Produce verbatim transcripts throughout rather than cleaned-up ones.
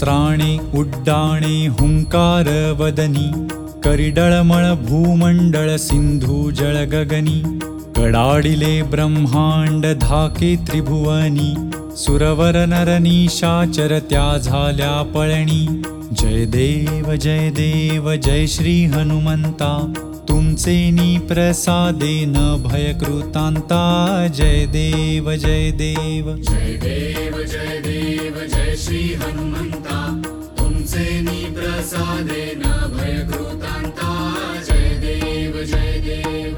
शस्त्राणे उड्डाणे हुंकार वदनी करिडळमळ भूमंडळ सिंधू जळ गगनी कडाडिले ब्रह्मांड धाके त्रिभुवनी सुरवर नर निशाचर त्या झाल्या पळणी जय देव जय देव जय श्री हनुमंता तुमचे नी प्रसादे न भयकृतांता जय देव जय देव जय देव जय देव जय श्री हनुमंता तुमचे नी प्रसादे न भयकृतांता जय देव जय देव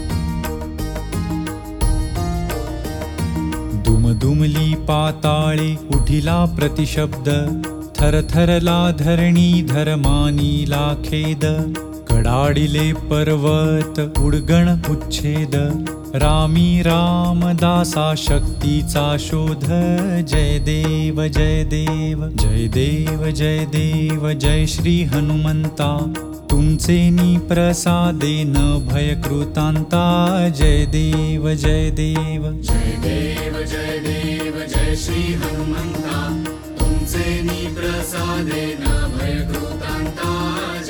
दुमदुमली पाताळे उठिला प्रतिशब्द थरथरला धरणी धर्मानीला खेद कडाडिले पर्वत उडगण उच्छेद रामी रामदासा शक्तीचा शोध जय देव जय देव जय देव जय देव जय श्री हनुमंता तुमचे नी प्रसादे न भयकृतांता जय देव जय देव जय देव जय देव जय श्री हनुमंता तुमचे नी प्रसादे न भयकृतांता